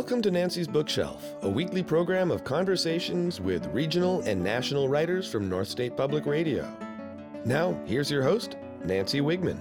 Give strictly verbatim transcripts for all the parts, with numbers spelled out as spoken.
Welcome to Nancy's Bookshelf, a weekly program of conversations with regional and national writers from North State Public Radio. Now, here's your host, Nancy Wigman.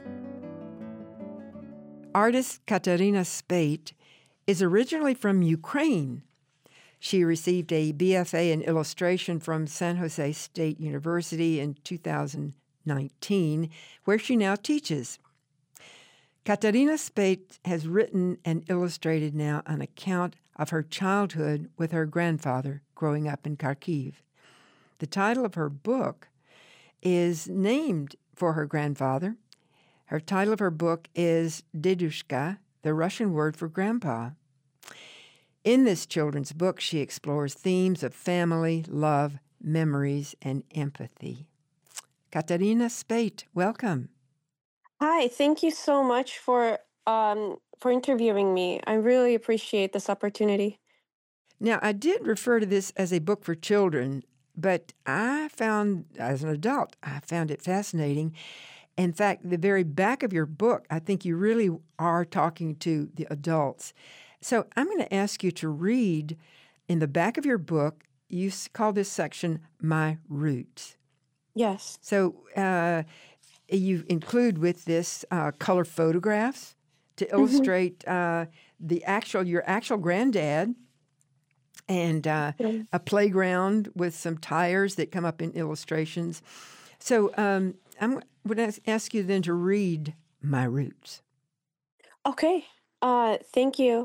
Artist Katarina Spate is originally from Ukraine. She received a B F A in illustration from San Jose State University in two thousand nineteen, where she now teaches. Katarina Spate has written and illustrated now an account of her childhood with her grandfather growing up in Kharkiv. The title of her book is named for her grandfather. Her title of her book is Dedushka, the Russian word for grandpa. In this children's book, she explores themes of family, love, memories, and empathy. Katarina Spate, welcome. Hi, thank you so much for um, for interviewing me. I really appreciate this opportunity. Now, I did refer to this as a book for children, but I found, as an adult, I found it fascinating. In fact, the very back of your book, I think you really are talking to the adults. So I'm going to ask you to read in the back of your book, you call this section, My Roots. Yes. So uh, you include with this uh, color photographs to illustrate uh, the actual your actual granddad and uh, Yeah. a playground with some tires that come up in illustrations. So um, I'm going to ask you then to read My Roots. Okay. Uh, thank you.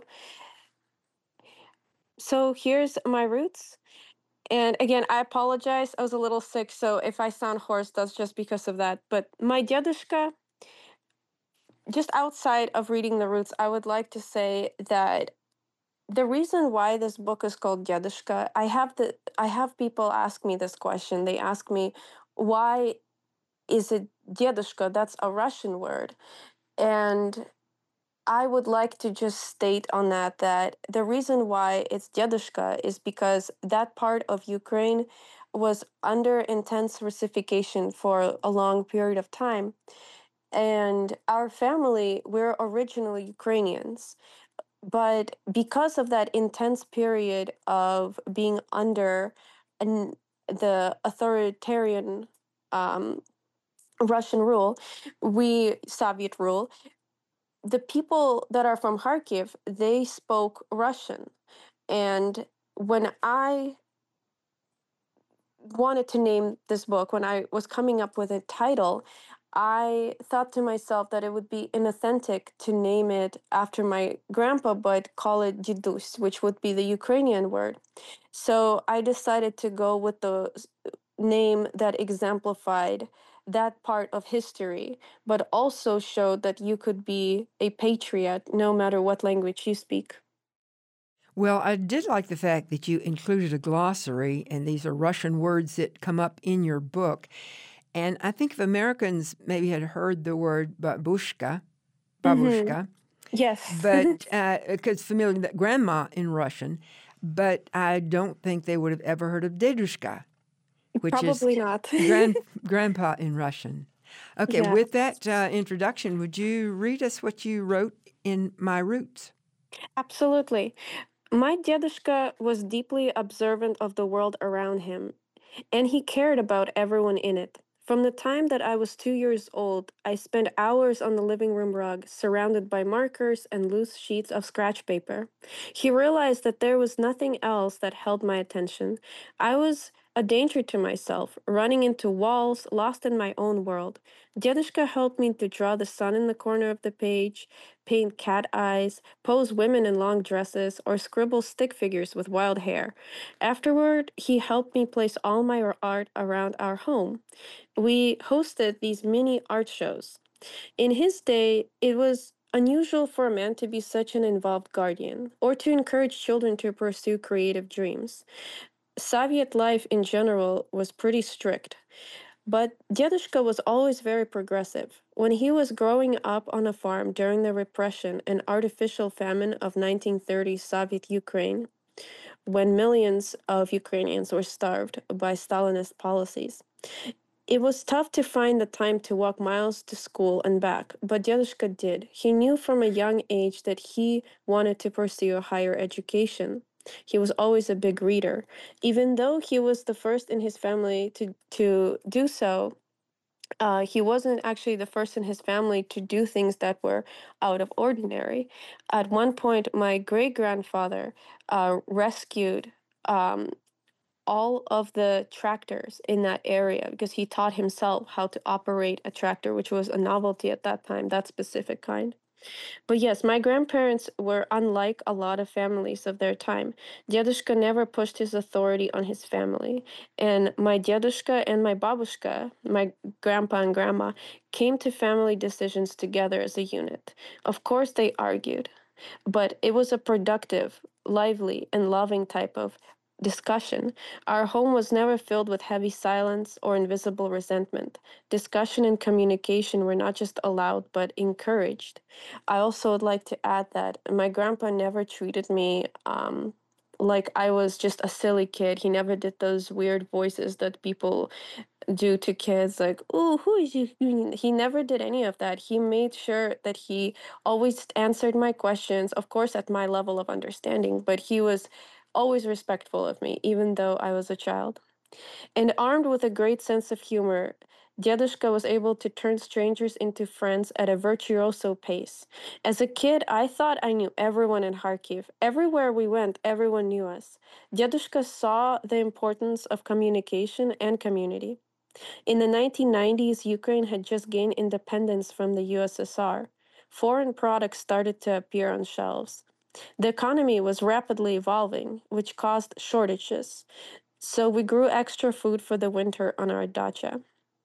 So here's my roots. And again, I apologize. I was a little sick, so if I sound hoarse, that's just because of that. But my dedushka, just outside of reading the roots, I would like to say that the reason why this book is called Dedushka, I have the I have people ask me this question. They ask me, why is it Dedushka? That's a Russian word. And I would like to just state on that that the reason why it's Dedushka is because that part of Ukraine was under intense Russification for a long period of time. And our family, we're originally Ukrainians. But because of that intense period of being under an, the authoritarian um, Russian rule, we, Soviet rule, the people that are from Kharkiv, they spoke Russian. And when I wanted to name this book, when I was coming up with a title, I thought to myself that it would be inauthentic to name it after my grandpa, but call it Didus, which would be the Ukrainian word. So I decided to go with the s- name that exemplified that part of history, but also showed that you could be a patriot no matter what language you speak. Well, I did like the fact that you included a glossary, and these are Russian words that come up in your book. And I think if Americans maybe had heard the word babushka, Mm-hmm. babushka, Yes. but because familiar that grandma in Russian, but I don't think they would have ever heard of dedushka, which is Probably not. grand grandpa in Russian. Okay, Yeah. with that uh, introduction, would you read us what you wrote in My Roots? Absolutely. My dedushka was deeply observant of the world around him, and he cared about everyone in it. From the time that I was two years old, I spent hours on the living room rug, surrounded by markers and loose sheets of scratch paper. He realized that there was nothing else that held my attention. I was a danger to myself, running into walls, lost in my own world. Dedushka helped me to draw the sun in the corner of the page, paint cat eyes, pose women in long dresses, or scribble stick figures with wild hair. Afterward, he helped me place all my ar- art around our home. We hosted these mini art shows. In his day, it was unusual for a man to be such an involved guardian or to encourage children to pursue creative dreams. Soviet life in general was pretty strict, but Dedushka was always very progressive. When he was growing up on a farm during the repression and artificial famine of nineteen thirties Soviet Ukraine, when millions of Ukrainians were starved by Stalinist policies, It was tough to find the time to walk miles to school and back, but Dedushka did. He knew from a young age that he wanted to pursue a higher education. He was always a big reader. Even though he was the first in his family to, to do so, uh, he wasn't actually the first in his family to do things that were out of ordinary. At one point, my great grandfather uh, rescued um, all of the tractors in that area because he taught himself how to operate a tractor, which was a novelty at that time, that specific kind. But yes, my grandparents were unlike a lot of families of their time. Dedushka never pushed his authority on his family. And my dedushka and my babushka, my grandpa and grandma, came to family decisions together as a unit. Of course, they argued, but it was a productive, lively, and loving type of discussion. Our home was never filled with heavy silence or invisible resentment. Discussion and communication were not just allowed, but encouraged. I also would like to add that my grandpa never treated me um, like I was just a silly kid. He never did those weird voices that people do to kids, like, oh, who is you? He never did any of that. He made sure that he always answered my questions, of course, at my level of understanding, but he was always respectful of me, even though I was a child. And armed with a great sense of humor, Dedushka was able to turn strangers into friends at a virtuoso pace. As a kid, I thought I knew everyone in Kharkiv. Everywhere we went, everyone knew us. Dedushka saw the importance of communication and community. In the nineteen nineties, Ukraine had just gained independence from the U S S R. Foreign products started to appear on shelves. The economy was rapidly evolving, which caused shortages. So we grew extra food for the winter on our dacha.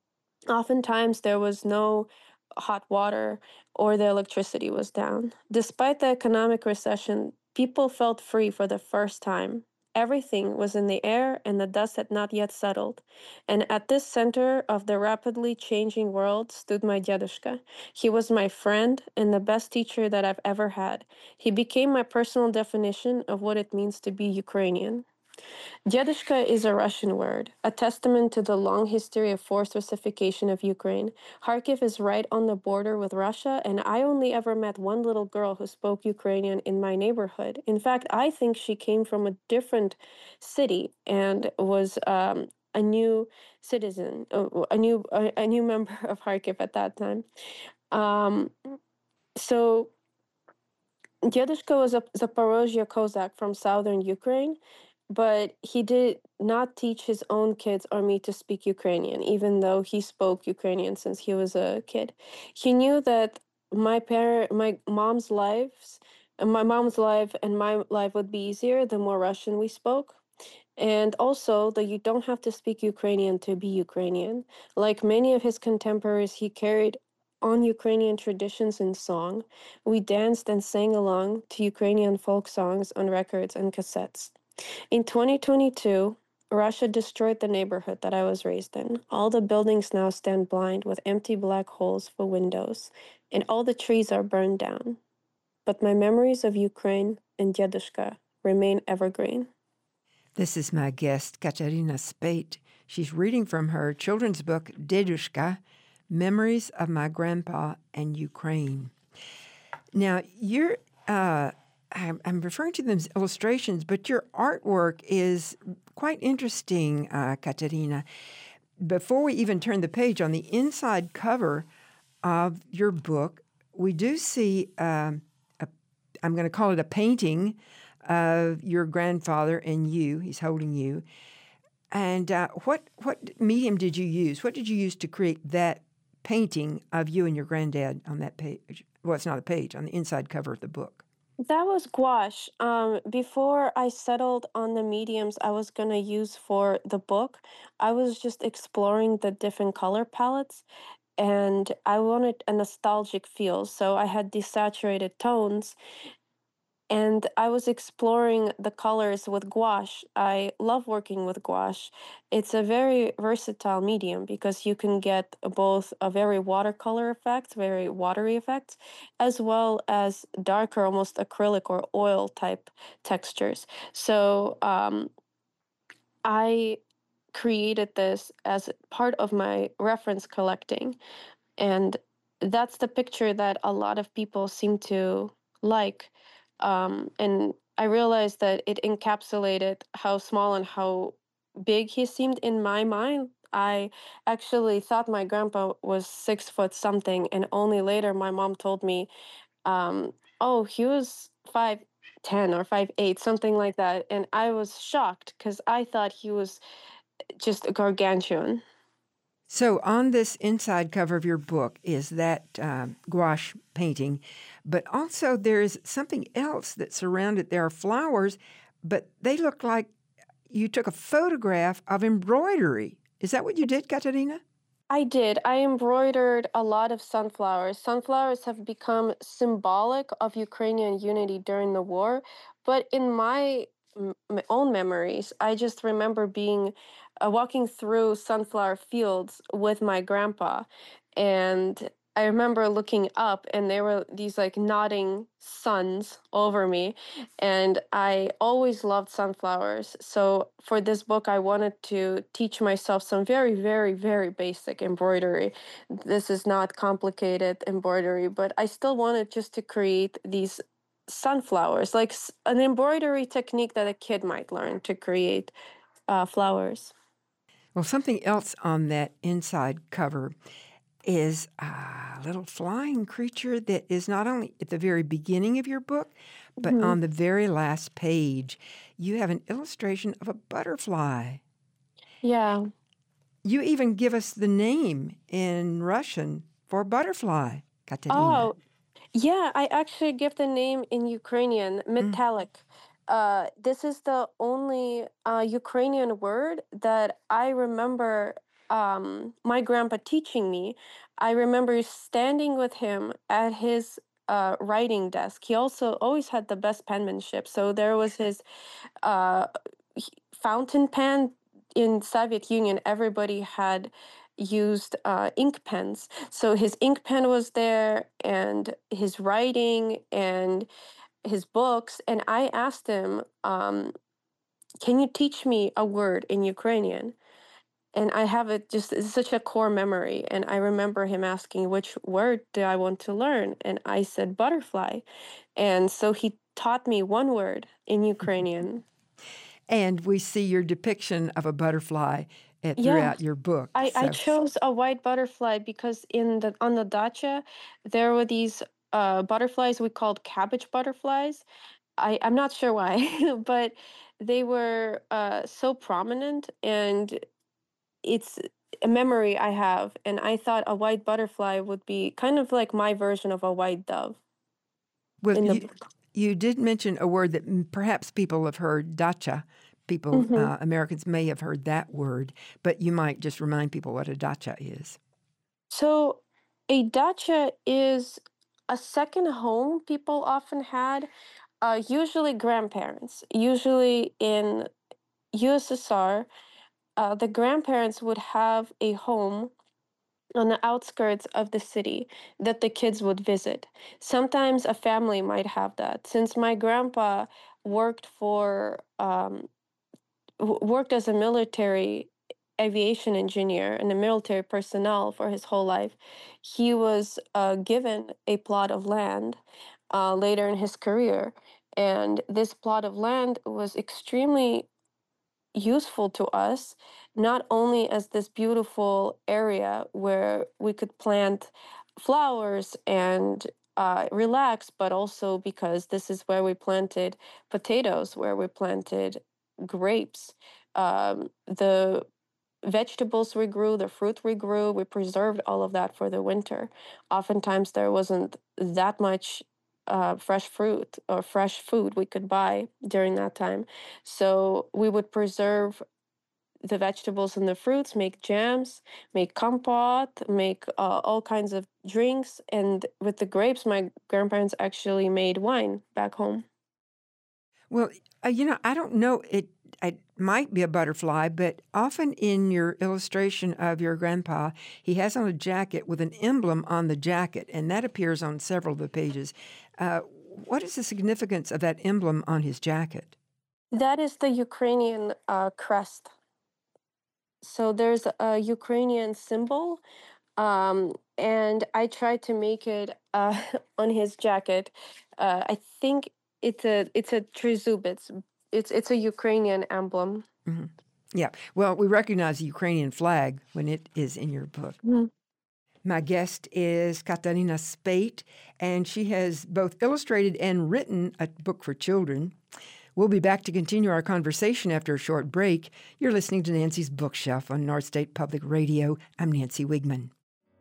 Oftentimes, there was no hot water or the electricity was down. Despite the economic recession, people felt free for the first time. Everything was in the air and the dust had not yet settled. And at this center of the rapidly changing world stood my dedushka. He was my friend and the best teacher that I've ever had. He became my personal definition of what it means to be Ukrainian. Dedushka is a Russian word, a testament to the long history of forced Russification of Ukraine. Kharkiv is right on the border with Russia, and I only ever met one little girl who spoke Ukrainian in my neighborhood. In fact, I think she came from a different city and was um, a new citizen, uh, a new a, a new member of Kharkiv at that time. Um, so Dedushka was a Zaporozhye Kozak from southern Ukraine, but he did not teach his own kids or me to speak Ukrainian, even though he spoke Ukrainian since he was a kid. He knew that my parent, my mom's lives, uh, my mom's life and my life would be easier the more Russian we spoke. And also that you don't have to speak Ukrainian to be Ukrainian. Like many of his contemporaries, he carried on Ukrainian traditions in song. We danced and sang along to Ukrainian folk songs on records and cassettes. In twenty twenty-two, Russia destroyed the neighborhood that I was raised in. All the buildings now stand blind with empty black holes for windows, and all the trees are burned down. But my memories of Ukraine and Dedushka remain evergreen. This is my guest, Katerina Spate. She's reading from her children's book, Dedushka, Memories of My Grandpa and Ukraine. Now, you're... Uh, I'm referring to them as illustrations, but your artwork is quite interesting, uh, Katerina. Before we even turn the page, on the inside cover of your book, we do see, um, a, I'm going to call it a painting of your grandfather and you. He's holding you. And uh, what what medium did you use? What did you use to create that painting of you and your granddad on that page? Well, it's not a page, on the inside cover of the book. That was gouache. Um, before I settled on the mediums I was going to use for the book, I was just exploring the different color palettes and I wanted a nostalgic feel. So I had desaturated tones and I was exploring the colors with gouache. I love working with gouache. It's a very versatile medium because you can get both a very watercolor effect, very watery effects, as well as darker, almost acrylic or oil type textures. So um, I created this as part of my reference collecting. And that's the picture that a lot of people seem to like. Um, and I realized that it encapsulated how small and how big he seemed in my mind. I actually thought my grandpa was six foot something, and only later my mom told me, um, oh, he was five ten or five eight, something like that. And I was shocked because I thought he was just a gargantuan. So on this inside cover of your book is that um, gouache painting, but also there is something else that surrounded. There are flowers, but they look like you took a photograph of embroidery. Is that what you did, Katerina? I did. I embroidered a lot of sunflowers. Sunflowers have become symbolic of Ukrainian unity during the war, but in my, m- my own memories, I just remember being uh, walking through sunflower fields with my grandpa, and I remember looking up, and there were these like nodding suns over me, and I always loved sunflowers. So for this book, I wanted to teach myself some very, very, very basic embroidery. This is not complicated embroidery, but I still wanted just to create these sunflowers, like s- an embroidery technique that a kid might learn to create uh, flowers. Well, something else on that inside cover is a little flying creature that is not only at the very beginning of your book, but Mhm. on the very last page. You have an illustration of a butterfly. Yeah. You even give us the name in Russian for butterfly, Katerina. Oh, yeah, I actually give the name in Ukrainian, Mm. metallic. Uh, this is the only uh, Ukrainian word that I remember um, my grandpa teaching me. I remember standing with him at his uh, writing desk. He also always had the best penmanship. So there was his uh, h- fountain pen. In Soviet Union, everybody had used uh, ink pens. So his ink pen was there, and his writing and his books. And I asked him, um, "Can you teach me a word in Ukrainian?" And I have it just it's such a core memory. And I remember him asking, "Which word do I want to learn?" And I said, "Butterfly." And so he taught me one word in Ukrainian. And we see your depiction of a butterfly uh, Yeah. throughout your book. I, I So, chose a white butterfly because in the on the dacha there were these uh, butterflies we called cabbage butterflies. I, I'm not sure why, but they were uh, so prominent, and it's a memory I have. And I thought a white butterfly would be kind of like my version of a white dove well, in the you, book. you did mention a word that m- perhaps people have heard, dacha. People, hmm uh, Americans may have heard that word, but you might just remind people what a dacha is. So a dacha is a second home people often had, uh, usually grandparents, usually in U S S R, uh, the grandparents would have a home on the outskirts of the city that the kids would visit. Sometimes a family might have that. Since my grandpa worked for um, w- worked as a military aviation engineer and a military personnel for his whole life, he was uh, given a plot of land uh, later in his career. And this plot of land was extremely useful to us, not only as this beautiful area where we could plant flowers and uh, relax, but also because this is where we planted potatoes, where we planted grapes. Um, the vegetables we grew, the fruit we grew, we preserved all of that for the winter. Oftentimes, there wasn't that much uh, fresh fruit or fresh food we could buy during that time. So we would preserve the vegetables and the fruits, make jams, make compote, make uh, all kinds of drinks. And with the grapes, my grandparents actually made wine back home. Well, uh, you know, I don't know. It, it might be a butterfly, but often in your illustration of your grandpa, he has on a jacket with an emblem on the jacket, and that appears on several of the pages. Uh, what is the significance of that emblem on his jacket? That is the Ukrainian uh, crest. So there's a Ukrainian symbol, um, and I tried to make it uh, on his jacket. Uh, I think it's a it's a trizub. It's it's it's a Ukrainian emblem. hmm Yeah. Well, we recognize the Ukrainian flag when it is in your book. Mhm. My guest is Katarina Spate, and she has both illustrated and written a book for children. We'll be back to continue our conversation after a short break. You're listening to Nancy's Bookshelf on North State Public Radio. I'm Nancy Wigman.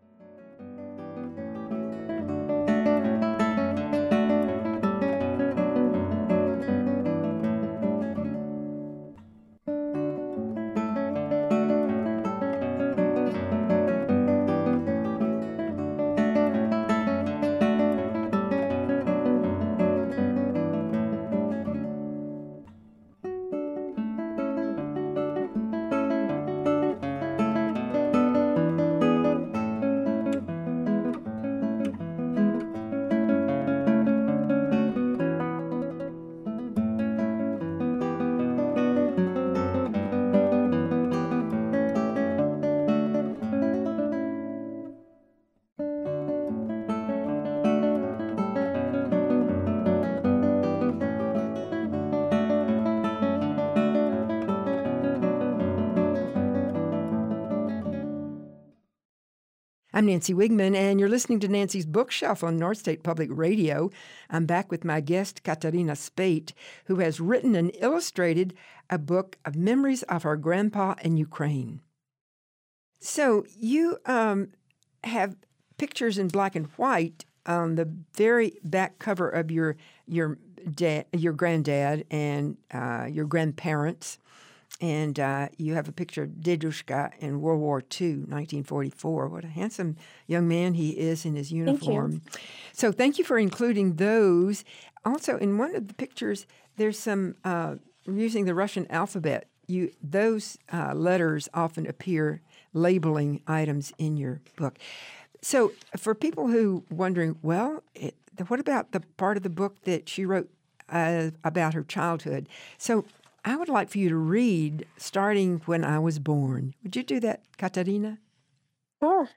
I'm Nancy Wigman, and you're listening to Nancy's Bookshelf on North State Public Radio. I'm back with my guest, Katarina Spate, who has written and illustrated a book of memories of her grandpa in Ukraine. So you um, have pictures in black and white on the very back cover of your your dad, your granddad, and uh, your grandparents. And uh, you have a picture of Dedushka in World War Two, nineteen forty-four. What a handsome young man he is in his uniform. Thank you. So thank you for including those. Also, in one of the pictures, there's some, uh, using the Russian alphabet. You Those uh, letters often appear labeling items in your book. So for people who wondering, well, it, what about the part of the book that she wrote uh, about her childhood? So I would like for you to read starting when I was born. Would you do that, Katarina? Sure.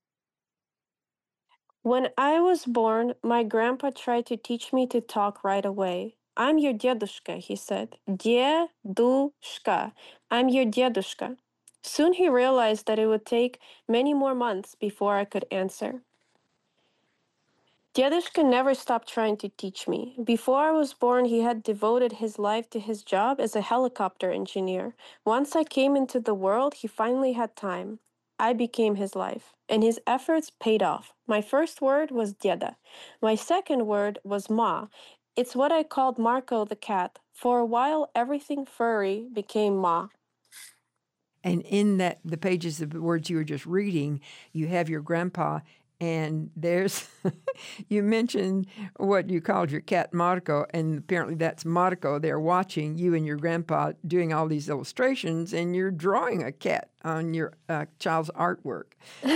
When I was born, my grandpa tried to teach me to talk right away. I'm your dedushka, he said. Dedushka. I'm your dedushka. Soon he realized that it would take many more months before I could answer. Dedushka never stopped trying to teach me. Before I was born, he had devoted his life to his job as a helicopter engineer. Once I came into the world, he finally had time. I became his life, and his efforts paid off. My first word was deda. My second word was ma. It's what I called Marco the cat. For a while, everything furry became ma. And in that, the pages of the words you were just reading, you have your grandpa, and there's, you mentioned what you called your cat Marco, and apparently that's Marco. They're watching you and your grandpa doing all these illustrations, and you're drawing a cat on your uh, child's artwork.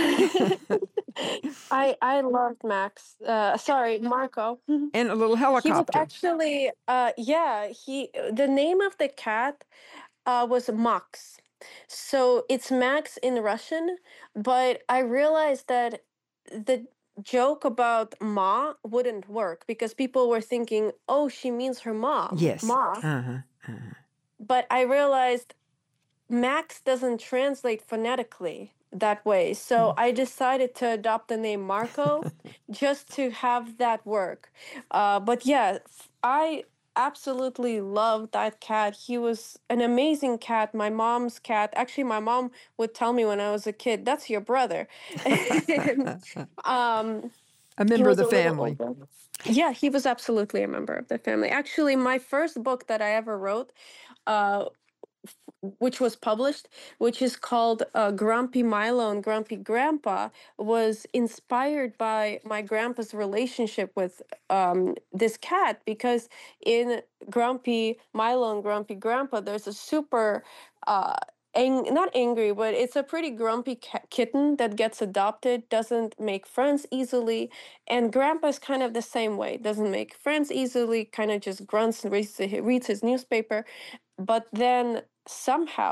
I I loved Max. Uh, sorry, Marco. And a little He was helicopter. actually, uh, yeah, he, the name of the cat uh, was Max. So it's Max in Russian, but I realized that the joke about Ma wouldn't work because people were thinking, oh, she means her mom, Yes. Ma. Uh-huh. Uh-huh. But I realized Max doesn't translate phonetically that way. So I decided to adopt the name Marco just to have that work. Uh, but yeah, f- I absolutely loved that cat. He was an amazing cat. My mom's cat. Actually, my mom would tell me when I was a kid, that's your brother. And, um, A he member of was the a little family. older. Yeah, he was absolutely a member of the family. Actually, my first book that I ever wrote, uh, which was published, which is called uh, Grumpy Milo and Grumpy Grandpa, was inspired by my grandpa's relationship with um, this cat because in Grumpy Milo and Grumpy Grandpa, there's a super. Uh, ang- not angry, but it's a pretty grumpy ca- kitten that gets adopted, doesn't make friends easily, and Grandpa's kind of the same way, doesn't make friends easily, kind of just grunts and reads, reads his newspaper, but then somehow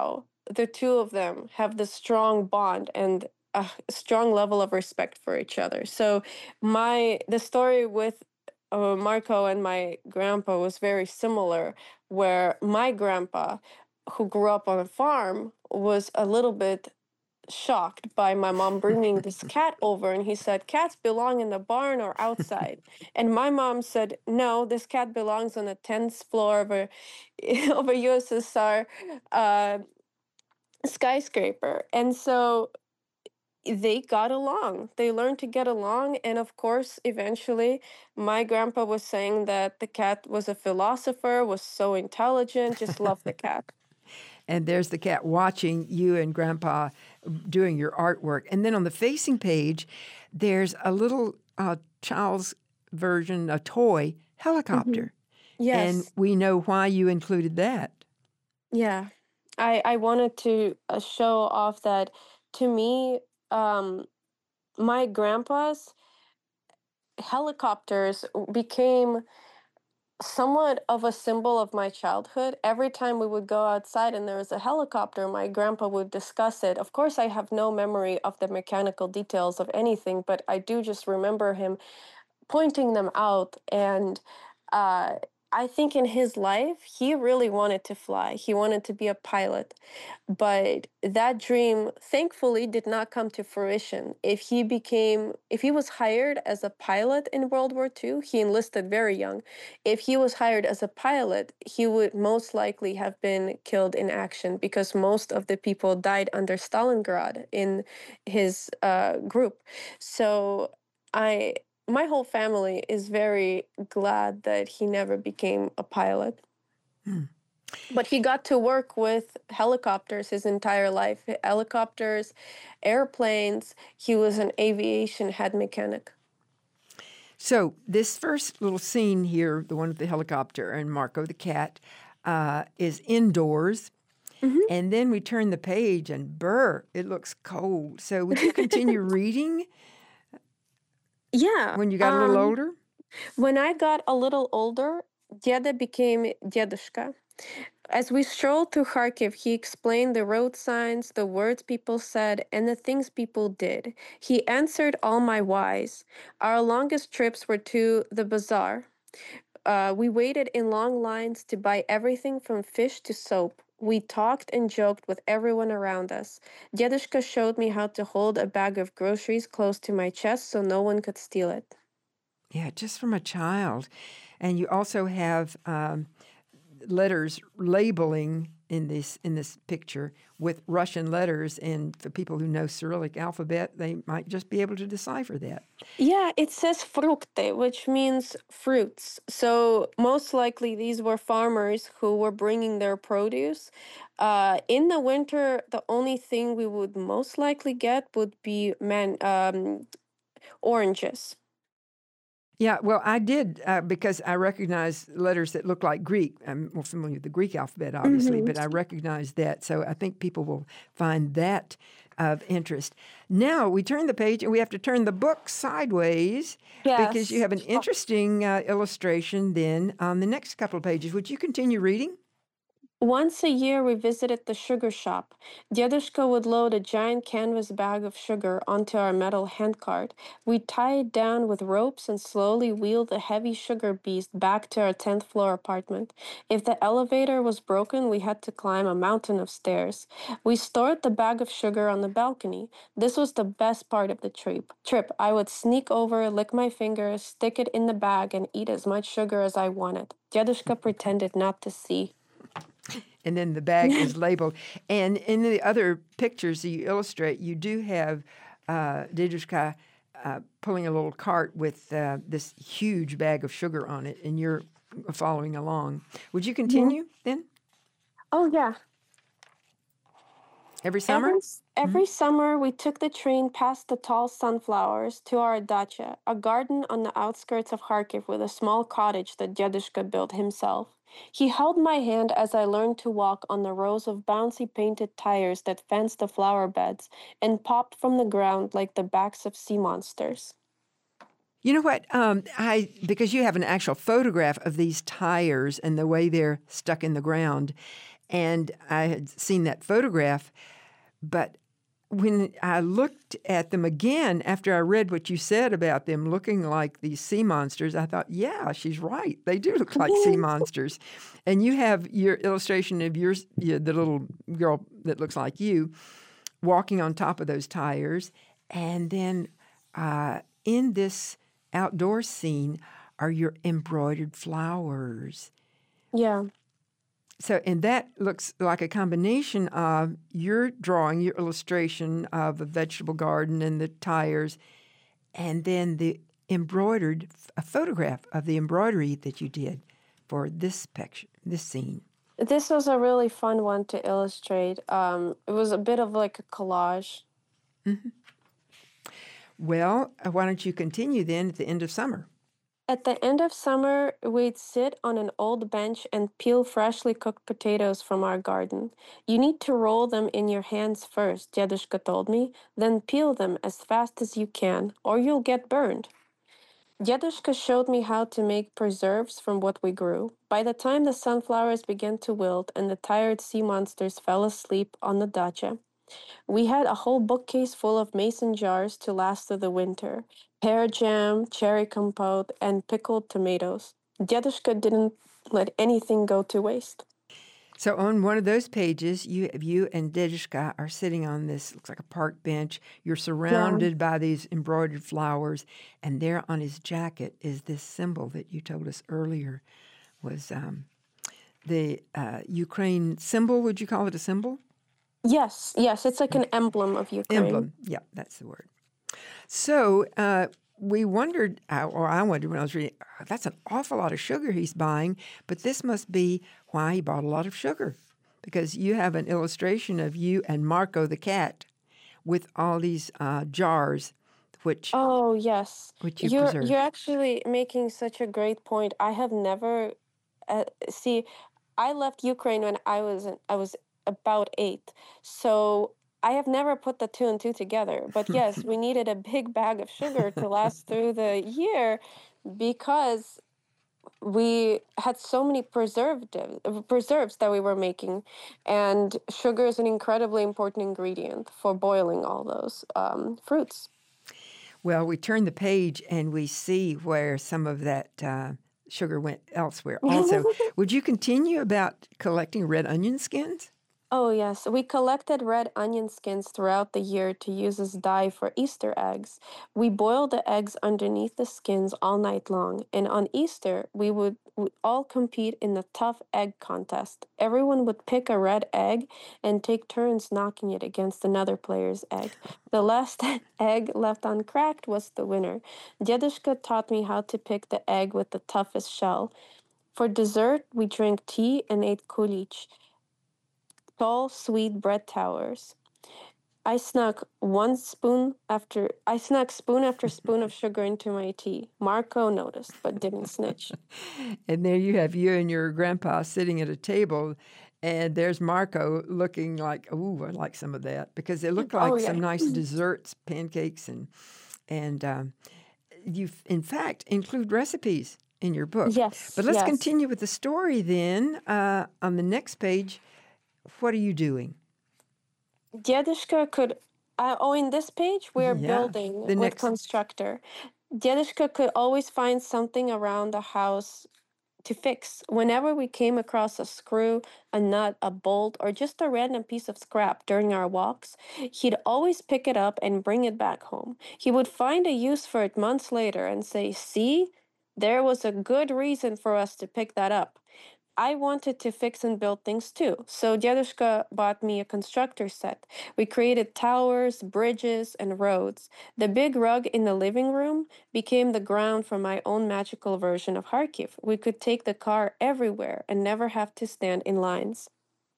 the two of them have this strong bond and a strong level of respect for each other. So my the story with uh, Marco and my grandpa was very similar, where my grandpa, who grew up on a farm, was a little bit shocked by my mom bringing this cat over, and he said cats belong in the barn or outside, and my mom said no, this cat belongs on the tenth floor of a of a U S S R uh, skyscraper. And so they got along. They learned to get along. And of course, eventually, my grandpa was saying that the cat was a philosopher, was so intelligent, just loved the cat. And there's the cat watching you and Grandpa doing your artwork. And then on the facing page, there's a little uh, child's version, a toy helicopter. Mm-hmm. Yes. And we know why you included that. Yeah. I, I wanted to uh, show off that, to me, um, my grandpa's helicopters became somewhat of a symbol of my childhood. Every time we would go outside and there was a helicopter, my grandpa would discuss it. Of course, I have no memory of the mechanical details of anything, but I do just remember him pointing them out. And uh, I think in his life, he really wanted to fly. He wanted to be a pilot. But that dream, thankfully, did not come to fruition. If he became, if he was hired as a pilot in World War Two, he enlisted very young. If he was hired as a pilot, he would most likely have been killed in action, because most of the people died under Stalingrad in his uh, group. So I, my whole family is very glad that he never became a pilot. Hmm. But he got to work with helicopters his entire life. Helicopters, airplanes. He was an aviation head mechanic. So this first little scene here, the one with the helicopter and Marco the cat, uh, is indoors. Mm-hmm. And then we turn the page and brr, it looks cold. So would you continue reading? Yeah. When you got um, a little older? When I got a little older, Deda became Dedushka. As we strolled through Kharkiv, he explained the road signs, the words people said, and the things people did. He answered all my whys. Our longest trips were to the bazaar. Uh, we waited in long lines to buy everything from fish to soap. We talked and joked with everyone around us. Dedushka showed me how to hold a bag of groceries close to my chest so no one could steal it. Yeah, just from a child. And you also have um, letters labeling in this in this picture with Russian letters, and for people who know Cyrillic alphabet, they might just be able to decipher that. Yeah, it says frukte, which means fruits. So most likely these were farmers who were bringing their produce. Uh, in the winter, the only thing we would most likely get would be man um, oranges. Yeah, well, I did, uh, because I recognize letters that look like Greek. I'm more familiar with the Greek alphabet, obviously, mm-hmm. but I recognize that. So I think people will find that of interest. Now we turn the page, and we have to turn the book sideways, yes. because you have an interesting uh, illustration then on the next couple of pages. Would you continue reading? Once a year, we visited the sugar shop. Dedushka would load a giant canvas bag of sugar onto our metal handcart. We'd tie it down with ropes and slowly wheel the heavy sugar beast back to our tenth floor apartment. If the elevator was broken, we had to climb a mountain of stairs. We stored the bag of sugar on the balcony. This was the best part of the trip. Trip. I would sneak over, lick my fingers, stick it in the bag, and eat as much sugar as I wanted. Dedushka pretended not to see. And then the bag is labeled. And in the other pictures that you illustrate, you do have uh, Dedushka uh, pulling a little cart with uh, this huge bag of sugar on it, and you're following along. Would you continue mm-hmm. then? Oh, yeah. Every summer? Every, every mm-hmm. summer, we took the train past the tall sunflowers to our dacha, a garden on the outskirts of Kharkiv with a small cottage that Dedushka built himself. He held my hand as I learned to walk on the rows of bouncy painted tires that fenced the flower beds and popped from the ground like the backs of sea monsters. You know what? Um, I because you have an actual photograph of these tires and the way they're stuck in the ground. and I had seen that photograph, but when I looked at them again after I read what you said about them looking like these sea monsters, I thought, yeah, she's right. They do look like sea monsters. And you have your illustration of your, your the little girl that looks like you walking on top of those tires. And then uh, in this outdoor scene are your embroidered flowers. Yeah. So, and that looks like a combination of your drawing, your illustration of a vegetable garden and the tires, and then the embroidered, a photograph of the embroidery that you did for this picture, this scene. This was a really fun one to illustrate. Um, it was a bit of like a collage. Mm-hmm. Well, uh, why don't you continue then at the end of summer? At the end of summer, we'd sit on an old bench and peel freshly cooked potatoes from our garden. You need to roll them in your hands first, Dedushka told me, then peel them as fast as you can, or you'll get burned. Dedushka showed me how to make preserves from what we grew. By the time the sunflowers began to wilt and the tired sea monsters fell asleep on the dacha, we had a whole bookcase full of mason jars to last through the winter. Pear jam, cherry compote, and pickled tomatoes. Dedushka didn't let anything go to waste. So on one of those pages, you you and Dedushka are sitting on this, looks like a park bench. You're surrounded yeah. by these embroidered flowers, and there on his jacket is this symbol that you told us earlier was um, the uh, Ukraine symbol. Would you call it a symbol? Yes, yes. It's like an emblem of Ukraine. Emblem, yeah, that's the word. So uh, we wondered, or I wondered when I was reading, oh, that's an awful lot of sugar he's buying, but this must be why he bought a lot of sugar, because you have an illustration of you and Marco the cat with all these uh, jars, which oh yes, which you you're preserve. You're actually making such a great point. I have never uh, see. I left Ukraine when I was I was about eight, so I have never put the two and two together. But yes, we needed a big bag of sugar to last through the year because we had so many preservatives, preserves that we were making, and sugar is an incredibly important ingredient for boiling all those um, fruits. Well, we turn the page and we see where some of that uh, sugar went elsewhere. Also, would you continue about collecting red onion skins? Oh, yes. We collected red onion skins throughout the year to use as dye for Easter eggs. We boiled the eggs underneath the skins all night long, and on Easter, we would we all compete in the tough egg contest. Everyone would pick a red egg and take turns knocking it against another player's egg. The last egg left uncracked was the winner. Dedushka taught me how to pick the egg with the toughest shell. For dessert, we drank tea and ate kulich, tall, sweet bread towers. I snuck one spoon after I snuck spoon after spoon of sugar into my tea. Marco noticed, but didn't snitch. And there you have you and your grandpa sitting at a table, and there's Marco looking like, ooh, I like some of that, because they look like Oh, yeah. some nice desserts, pancakes, and and um, you, in fact, include recipes in your book. Yes, But let's yes. continue with the story then. Uh, on the next page, what are you doing? Dedushka could, uh, oh, in this page, we're Yeah, building the with next- constructor. Dedushka could always find something around the house to fix. Whenever we came across a screw, a nut, a bolt, or just a random piece of scrap during our walks, he'd always pick it up and bring it back home. He would find a use for it months later and say, see, there was a good reason for us to pick that up. I wanted to fix and build things too, so Dedushka bought me a constructor set. We created towers, bridges, and roads. The big rug in the living room became the ground for my own magical version of Kharkiv. We could take the car everywhere and never have to stand in lines.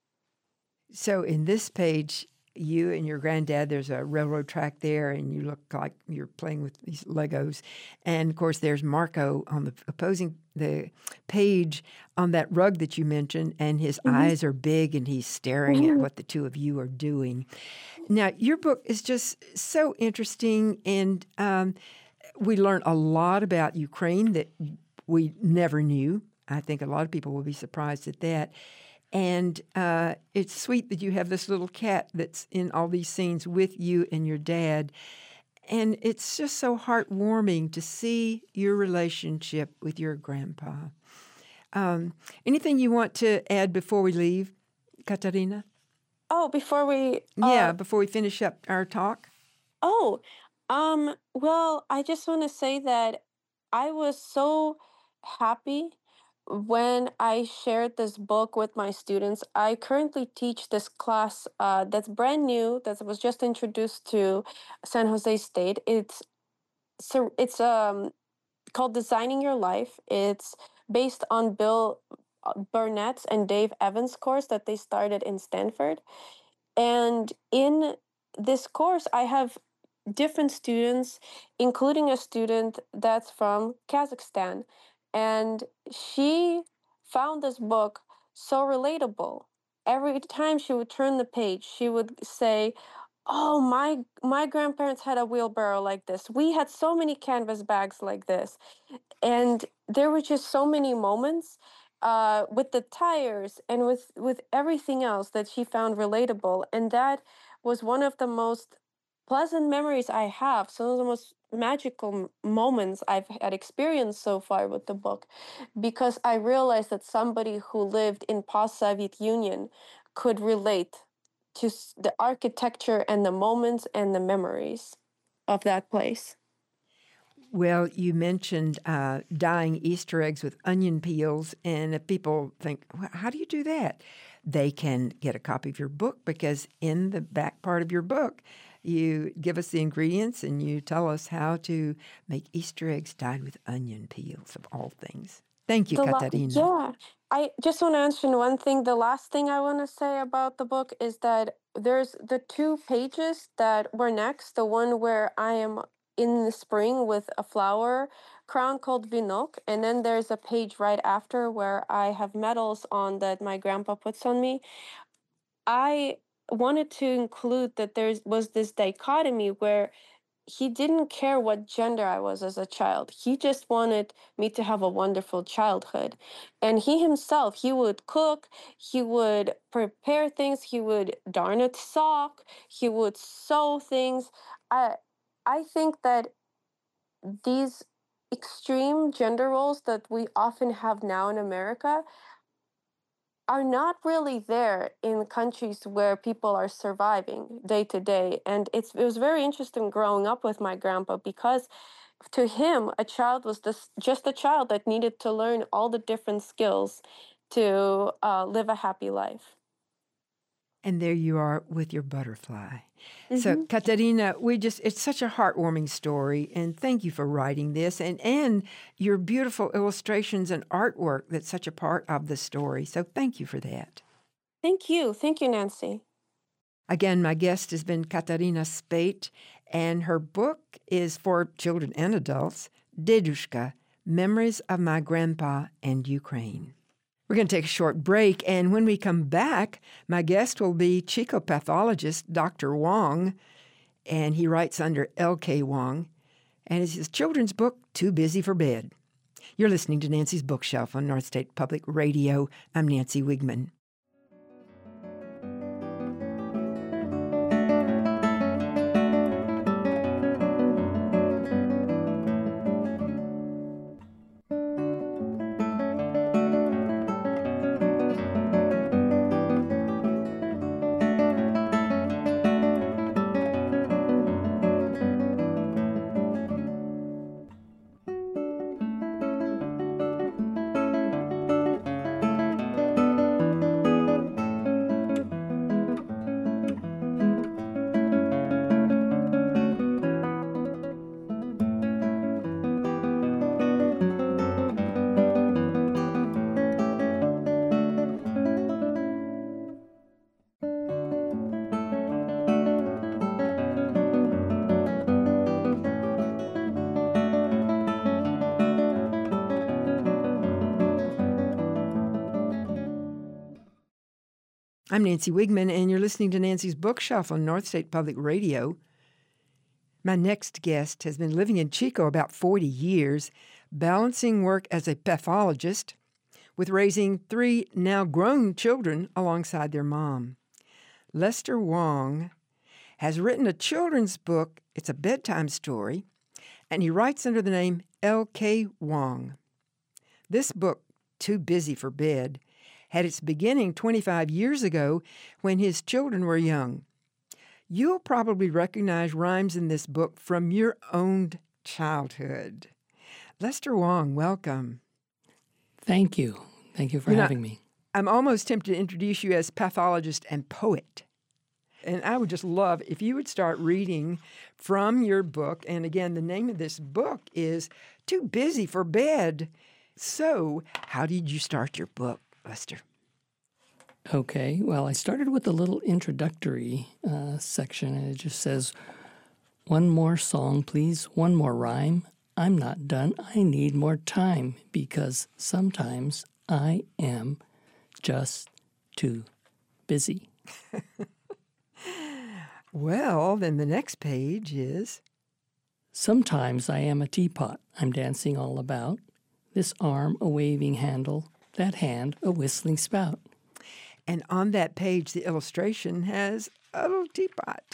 So in this page, you and your granddad, there's a railroad track there, and you look like you're playing with these Legos. And, of course, there's Marco on the opposing the page on that rug that you mentioned, and his Mhm. eyes are big, and he's staring at what the two of you are doing. Now, your book is just so interesting, and um, we learn a lot about Ukraine that we never knew. I think a lot of people will be surprised at that. And uh, it's sweet that you have this little cat that's in all these scenes with you and your dad. And it's just so heartwarming to see your relationship with your grandpa. Um, anything you want to add before we leave, Katarina? Oh, before we... Uh, yeah, before we finish up our talk? Oh, um, well, I just want to say that I was so happy when I shared this book with my students. I currently teach this class uh, that's brand new, that was just introduced to San Jose State. It's so it's um called Designing Your Life. It's based on Bill uh, Burnett's and Dave Evans' course that they started in Stanford. And in this course, I have different students, including a student that's from Kazakhstan. And she found this book so relatable. Every time she would turn the page, she would say, "Oh, my my grandparents had a wheelbarrow like this. We had so many canvas bags like this." And there were just so many moments uh, with the tires and with with everything else that she found relatable, and that was one of the most pleasant memories I have. Some of the most magical m- moments I've had experienced so far with the book, because I realized that somebody who lived in post-Soviet Union could relate to s- the architecture and the moments and the memories of that place. Well, you mentioned uh, dyeing Easter eggs with onion peels, and if people think, well, how do you do that? They can get a copy of your book, because in the back part of your book, you give us the ingredients and you tell us how to make Easter eggs dyed with onion peels, of all things. Thank you, The la- Katarina. yeah, I just want to mention one thing. The last thing I want to say about the book is that there's the two pages that were next. The one where I am in the spring with a flower crown called Vinok, and then there's a page right after where I have medals on that my grandpa puts on me. I wanted to include that there was this dichotomy where he didn't care what gender I was as a child. He just wanted me to have a wonderful childhood. And he himself, he would cook, he would prepare things, he would darn a sock, he would sew things. I I think that these extreme gender roles that we often have now in America are not really there in countries where people are surviving day to day. And it's it was very interesting growing up with my grandpa, because to him a child was this, just a child that needed to learn all the different skills to uh, live a happy life. And there you are with your butterfly. So, Mm-hmm. Katarina, we just, it's such a heartwarming story, and thank you for writing this, and, and your beautiful illustrations and artwork that's such a part of the story. So thank you for that. Thank you. Thank you, Nancy. Again, my guest has been Katarina Spate, and her book is for children and adults, Dedushka, Memories of My Grandpa and Ukraine. We're going to take a short break, and when we come back, my guest will be Chico pathologist Doctor Wong, and he writes under L K Wong, and it's his children's book, Too Busy for Bed. You're listening to Nancy's Bookshelf on North State Public Radio. I'm Nancy Wigman. I'm Nancy Wigman, and you're listening to Nancy's Bookshelf on North State Public Radio. My next guest has been living in Chico about forty years, balancing work as a pathologist with raising three now grown children alongside their mom. Lester Wong has written a children's book. It's a bedtime story, and he writes under the name L K. Wong. This book, Too Busy for Bed, had its beginning twenty-five years ago when his children were young. You'll probably recognize rhymes in this book from your own childhood. Lester Wong, welcome. Thank you. Thank you for You know, having me. I'm almost tempted to introduce you as pathologist and poet. And I would just love if you would start reading from your book. And again, the name of this book is Too Busy for Bed. So, how did you start your book, Lester? Okay, well, I started with a little introductory uh, section, and it just says, one more song, please, one more rhyme. I'm not done. I need more time because sometimes I am just too busy. Well, then the next page is... Sometimes I am a teapot I'm dancing all about. This arm a waving handle, that hand a whistling spout. And on that page, the illustration has a little teapot.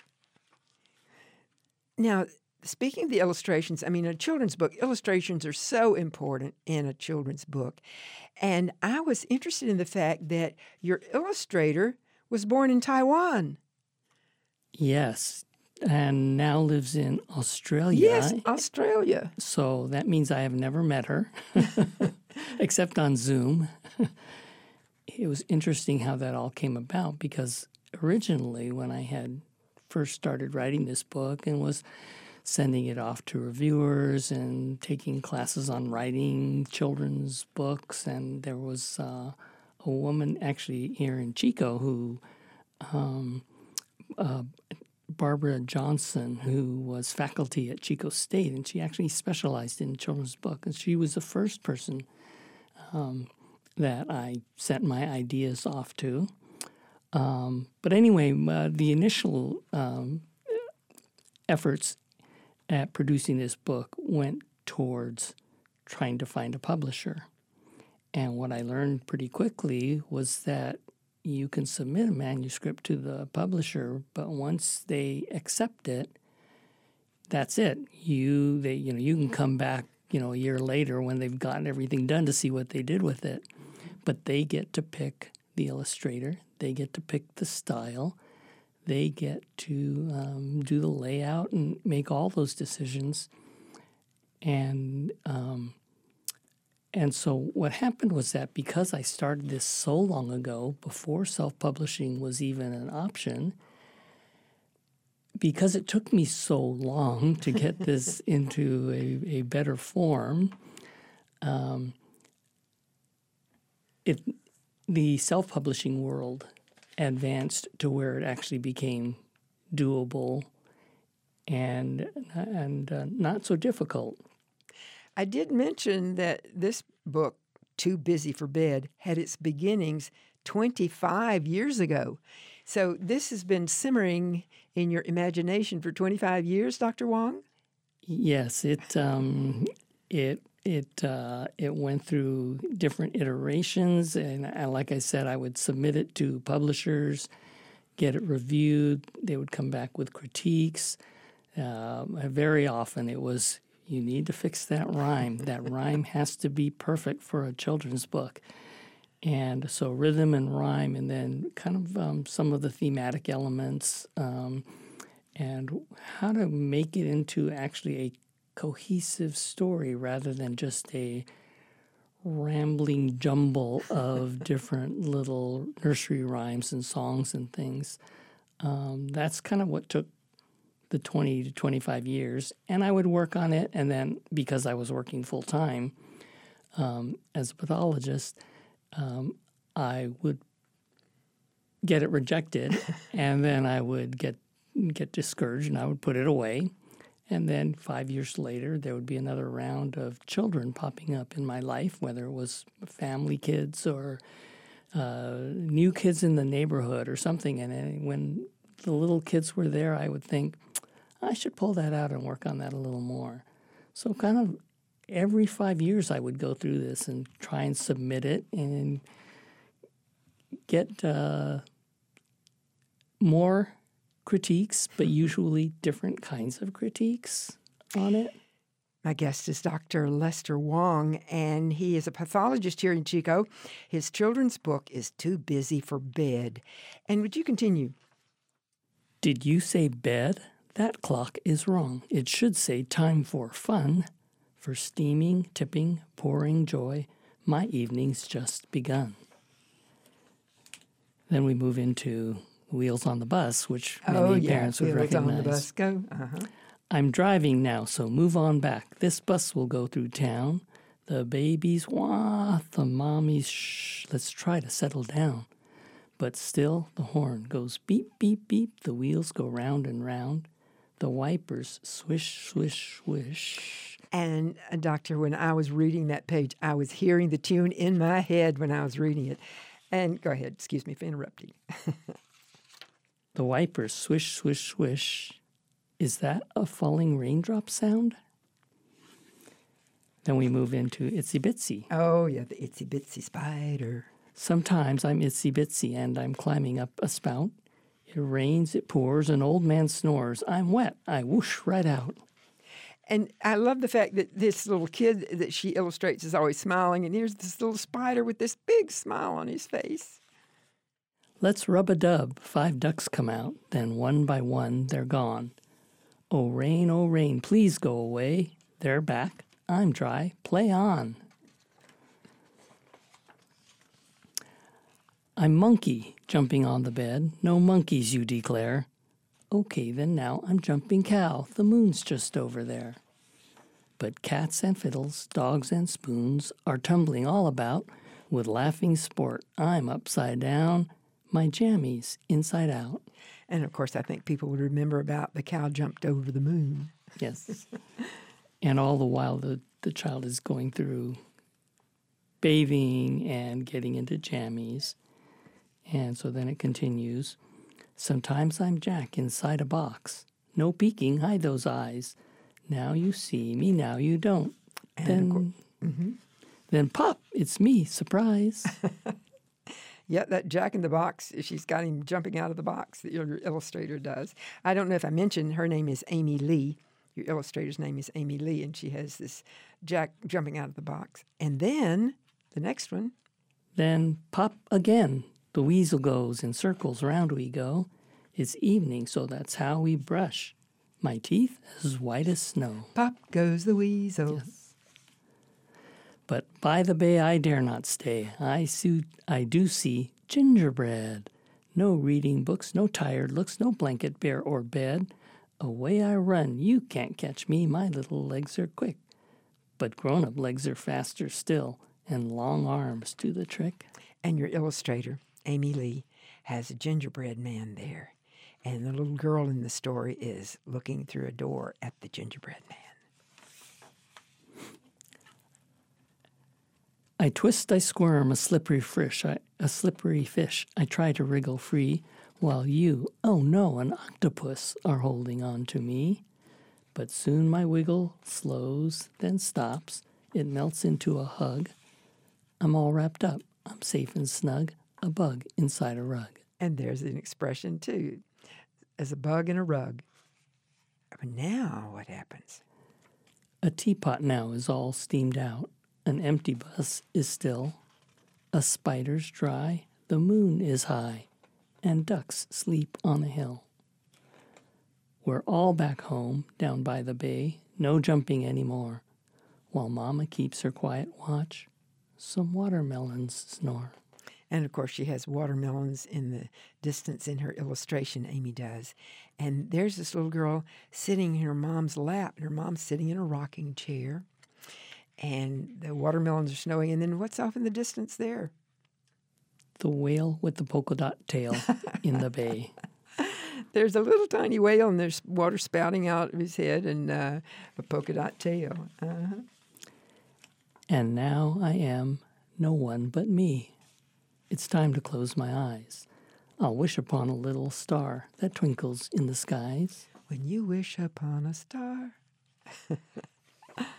Now, speaking of the illustrations, I mean, in a children's book, illustrations are so important in a children's book. And I was interested in the fact that your illustrator was born in Taiwan. Yes, and now lives in Australia. Yes, Australia. So that means I have never met her, except on Zoom. It was interesting how that all came about because originally when I had first started writing this book and was sending it off to reviewers and taking classes on writing children's books, and there was uh, a woman actually here in Chico who, um, uh, Barbara Johnson, who was faculty at Chico State, and she actually specialized in children's book, and she was the first person um, that I sent my ideas off to. Um, but anyway, uh, the initial um, efforts at producing this book went towards trying to find a publisher. And what I learned pretty quickly was that you can submit a manuscript to the publisher, but once they accept it, that's it. You they you know you can come back you know a year later when they've gotten everything done to see what they did with it. But they get to pick the illustrator. They get to pick the style. They get to um, do the layout and make all those decisions. And um, and so what happened was that because I started this so long ago, before self-publishing was even an option, because it took me so long to get this into a, a better form, um, It, the self-publishing world advanced to where it actually became doable and and uh, not so difficult. I did mention that this book, Too Busy for Bed, had its beginnings twenty-five years ago. So this has been simmering in your imagination for twenty-five years, Doctor Wong? Yes, it um, it It uh, it went through different iterations, and uh, like I said, I would submit it to publishers, get it reviewed. They would come back with critiques. Uh, very often it was, you need to fix that rhyme. That rhyme has to be perfect for a children's book. And so rhythm and rhyme, and then kind of um, some of the thematic elements, um, and how to make it into actually a cohesive story rather than just a rambling jumble of different little nursery rhymes and songs and things. Um, that's kind of what took the twenty to twenty-five years. And I would work on it, and then because I was working full-time um, as a pathologist, um, I would get it rejected, and then I would get get discouraged, and I would put it away. And then five years later, there would be another round of children popping up in my life, whether it was family kids or uh, new kids in the neighborhood or something. And then when the little kids were there, I would think, I should pull that out and work on that a little more. So kind of every five years I would go through this and try and submit it and get uh, more critiques, but usually different kinds of critiques on it. My guest is Doctor Lester Wong, and he is a pathologist here in Chico. His children's book is Too Busy for Bed. And would you continue? Did you say bed? That clock is wrong. It should say time for fun, for steaming, tipping, pouring joy. My evening's just begun. Then we move into Wheels on the Bus, which many oh, yeah. parents would Wheels recognize. on the bus go. Uh-huh. I'm driving now, so move on back. This bus will go through town. The babies wah, the mommies shh. Let's try to settle down. But still, the horn goes beep, beep, beep. The wheels go round and round. The wipers swish, swish, swish. And, uh, Doctor, when I was reading that page, I was hearing the tune in my head when I was reading it. And go ahead. Excuse me for interrupting. The wipers swish, swish, swish. Is that a falling raindrop sound? Then we move into Itsy Bitsy. Oh, yeah, the itsy bitsy spider. Sometimes I'm itsy bitsy and I'm climbing up a spout. It rains, it pours, an old man snores. I'm wet, I whoosh right out. And I love the fact that this little kid that she illustrates is always smiling, and here's this little spider with this big smile on his face. Let's rub a dub. Five ducks come out, then one by one they're gone. Oh, rain, oh, rain, please go away. They're back. I'm dry. Play on. I'm monkey, jumping on the bed. No monkeys, you declare. Okay, then now I'm jumping cow. The moon's just over there. But cats and fiddles, dogs and spoons are tumbling all about with laughing sport. I'm upside down, my jammies inside out. And, of course, I think people would remember about the cow jumped over the moon. Yes. And all the while, the, the child is going through bathing and getting into jammies. And so then it continues. Sometimes I'm Jack inside a box. No peeking, hide those eyes. Now you see me, now you don't. And Then, co- mm-hmm. then pop, it's me, surprise. Yeah, that Jack in the Box, she's got him jumping out of the box that your illustrator does. I don't know if I mentioned her name is Amy Lee. Your illustrator's name is Amy Lee, and she has this Jack jumping out of the box. And then the next one. Then pop again. The weasel goes in circles, round we go. It's evening, so that's how we brush. My teeth as white as snow. Pop goes the weasel. Yes. But by the bay I dare not stay. I, see, I do see gingerbread. No reading books, no tired looks, no blanket, bear, or bed. Away I run, you can't catch me, my little legs are quick. But grown-up legs are faster still, and long arms do the trick. And your illustrator, Amy Lee, has a gingerbread man there. And the little girl in the story is looking through a door at the gingerbread man. I twist, I squirm, a slippery fish, I, a slippery fish. I try to wriggle free, while you, oh no, an octopus, are holding on to me. But soon my wiggle slows, then stops. It melts into a hug. I'm all wrapped up. I'm safe and snug, a bug inside a rug. And there's an expression, too, as a bug in a rug. But now what happens? A teapot now is all steamed out. An empty bus is still. A spider's dry. The moon is high. And ducks sleep on a hill. We're all back home, down by the bay. No jumping anymore. While Mama keeps her quiet watch, some watermelons snore. And, of course, she has watermelons in the distance in her illustration, Amy does. And there's this little girl sitting in her mom's lap, and her mom's sitting in a rocking chair. And the watermelons are snowing. And then what's off in the distance there? The whale with the polka dot tail in the bay. There's a little tiny whale, and there's water spouting out of his head and uh, a polka dot tail. Uh-huh. And now I am no one but me. It's time to close my eyes. I'll wish upon a little star that twinkles in the skies. When you wish upon a star.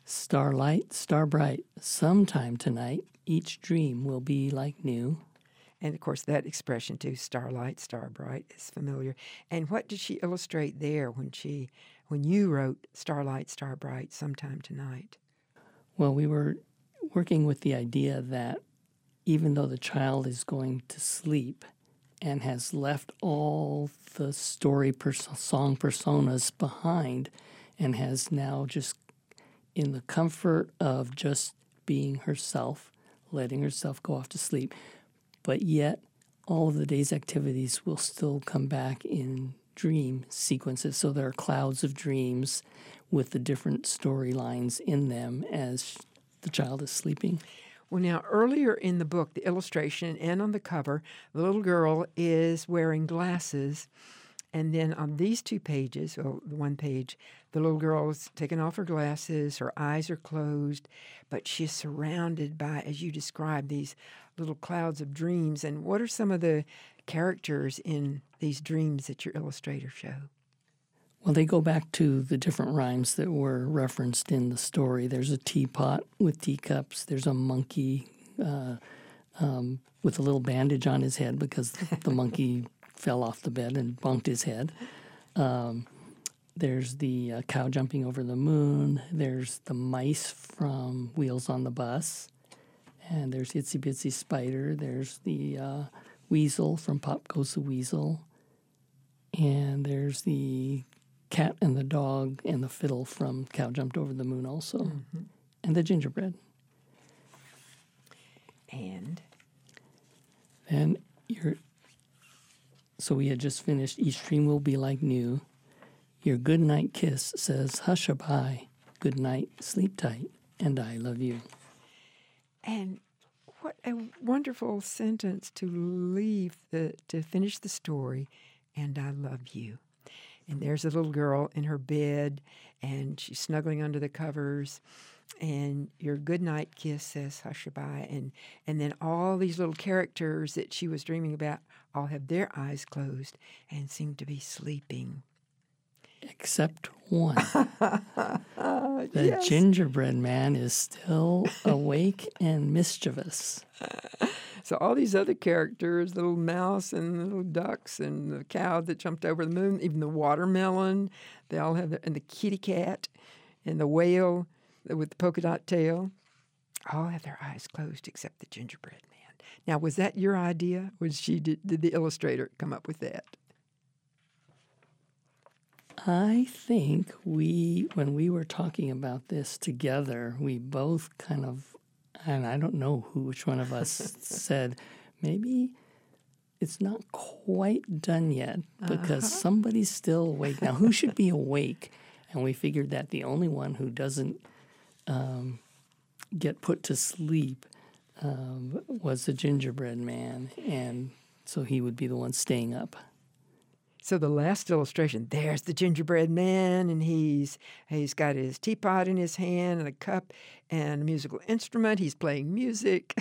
Starlight, star bright, sometime tonight, each dream will be like new. And of course, that expression too, starlight, star bright, is familiar. And what did she illustrate there when she, when you wrote Starlight, Star Bright, sometime tonight? Well, we were working with the idea that even though the child is going to sleep and has left all the story pers- song personas behind and has now just in the comfort of just being herself, letting herself go off to sleep, but yet all of the day's activities will still come back in dream sequences. So there are clouds of dreams with the different storylines in them as the child is sleeping. Well, now, earlier in the book, the illustration and on the cover, the little girl is wearing glasses. And then on these two pages, well, the one page, the little girl's taken off her glasses, her eyes are closed, but she's surrounded by, as you described, these little clouds of dreams. And what are some of the characters in these dreams that your illustrators show? Well, they go back to the different rhymes that were referenced in the story. There's a teapot with teacups. There's a monkey uh, um, with a little bandage on his head because the monkey fell off the bed and bumped his head. Um, there's the uh, cow jumping over the moon. There's the mice from Wheels on the Bus. And there's Itsy Bitsy Spider. There's the uh, weasel from Pop Goes the Weasel. And there's the cat and the dog and the fiddle from Cow Jumped Over the Moon also. Mm-hmm. And the gingerbread. And? Then you're... So we had just finished Each Dream Will Be Like New. Your good night kiss says, hush-a-bye, good night, sleep tight, and I love you. And what a wonderful sentence to leave, the to finish the story, and I love you. And there's a little girl in her bed, and she's snuggling under the covers, and your goodnight kiss says hush-a-bye, and, and then all these little characters that she was dreaming about all have their eyes closed and seem to be sleeping. Except one. The Yes. gingerbread man is still awake and mischievous. So all these other characters, the little mouse and the little ducks and the cow that jumped over the moon, even the watermelon, they all have, their, and the kitty cat and the whale with the polka dot tail, all have their eyes closed except the gingerbread man. Now, was that your idea? Was she did, did the illustrator come up with that? I think we, when we were talking about this together, we both kind of, and I don't know who, which one of us said, maybe it's not quite done yet because uh-huh. somebody's still awake. Now, who should be awake? And we figured that the only one who doesn't um, get put to sleep um, was the gingerbread man, and so he would be the one staying up. So the last illustration, there's the gingerbread man, and he's he's got his teapot in his hand and a cup and a musical instrument. He's playing music.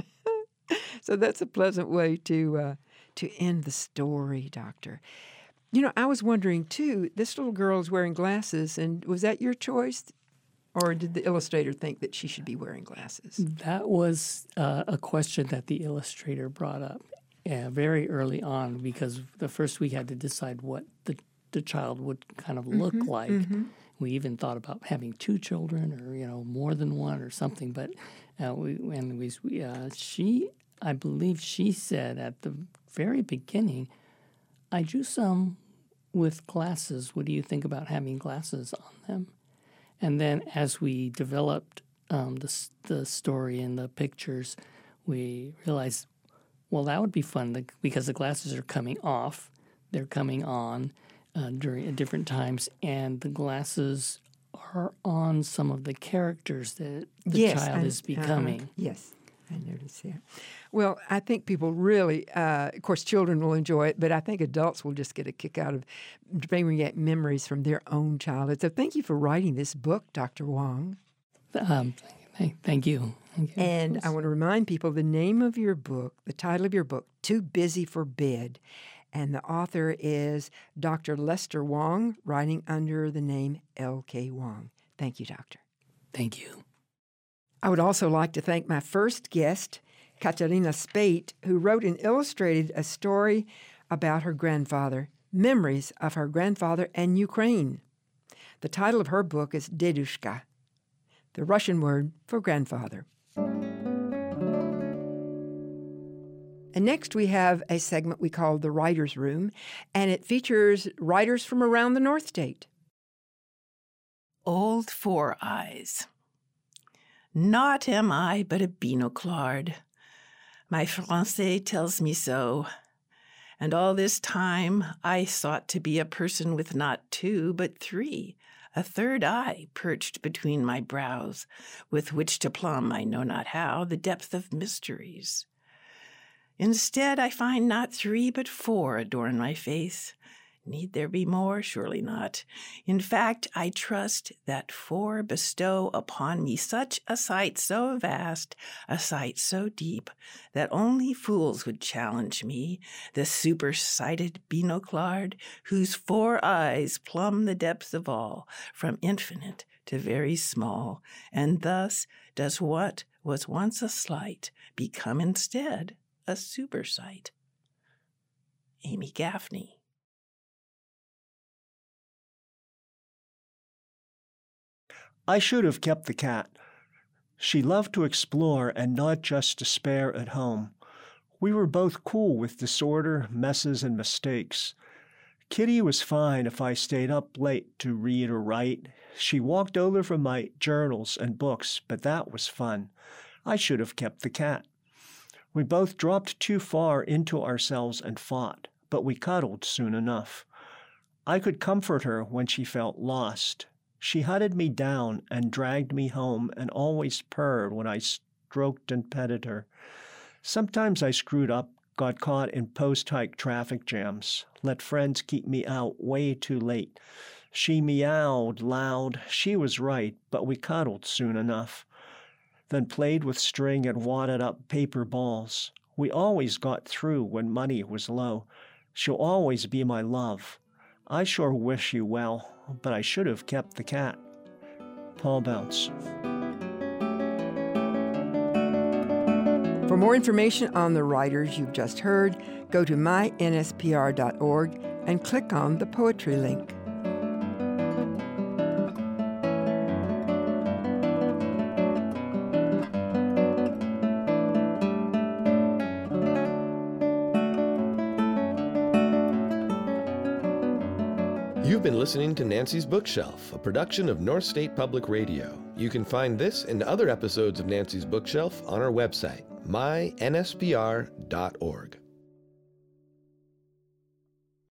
So that's a pleasant way to uh, to end the story, Doctor. You know, I was wondering, too, this little girl is wearing glasses, and was that your choice? Or did the illustrator think that she should be wearing glasses? That was uh, a question that the illustrator brought up. Yeah, very early on, because the first we had to decide what the, the child would kind of look mm-hmm, like. Mm-hmm. We even thought about having two children, or you know, more than one, or something. But uh, we and we, we uh, she, I believe, she said at the very beginning, "I drew some with glasses. What do you think about having glasses on them?" And then, as we developed um, the the story and the pictures, we realized, well, that would be fun to, because the glasses are coming off, they're coming on uh, during at different times, and the glasses are on some of the characters that the yes, child I, is becoming. Uh, yes, I noticed that. Well, I think people really, uh, of course, children will enjoy it, but I think adults will just get a kick out of bringing back memories from their own childhood. So thank you for writing this book, Doctor Wong. Um, thank, thank you. Thank you. And I want to remind people the name of your book, the title of your book, Too Busy for Bed. And the author is Doctor Lester Wong, writing under the name L K Wong. Thank you, Doctor. Thank you. I would also like to thank my first guest, Katarina Spate, who wrote and illustrated a story about her grandfather, memories of her grandfather and Ukraine. The title of her book is Dedushka, the Russian word for grandfather. And next we have a segment we call The Writer's Room, and it features writers from around the North State. Old Four Eyes. Not am I but a binoclard. My Francais tells me so. And all this time I sought to be a person with not two, but three, a third eye perched between my brows, with which to plumb, I know not how, the depth of mysteries. Instead, I find not three, but four adorn my face. Need there be more? Surely not. In fact, I trust that four bestow upon me such a sight so vast, a sight so deep, that only fools would challenge me, the super-sighted binoclard, whose four eyes plumb the depths of all, from infinite to very small, and thus does what was once a slight become instead a super-sight. Amy Gaffney. I should have kept the cat. She loved to explore and not just despair at home. We were both cool with disorder, messes, and mistakes. Kitty was fine if I stayed up late to read or write. She walked over from my journals and books, but that was fun. I should have kept the cat. We both dropped too far into ourselves and fought, but we cuddled soon enough. I could comfort her when she felt lost. She hunted me down and dragged me home and always purred when I stroked and petted her. Sometimes I screwed up, got caught in post-hike traffic jams, let friends keep me out way too late. She meowed loud. She was right, but we cuddled soon enough. Then played with string and wadded up paper balls. We always got through when money was low. She'll always be my love. I sure wish you well, but I should have kept the cat. Paul Bounce. For more information on the writers you've just heard, go to my N S P R dot org and click on the poetry link. You've been listening to Nancy's Bookshelf, a production of North State Public Radio. You can find this and other episodes of Nancy's Bookshelf on our website, my N S P R dot org.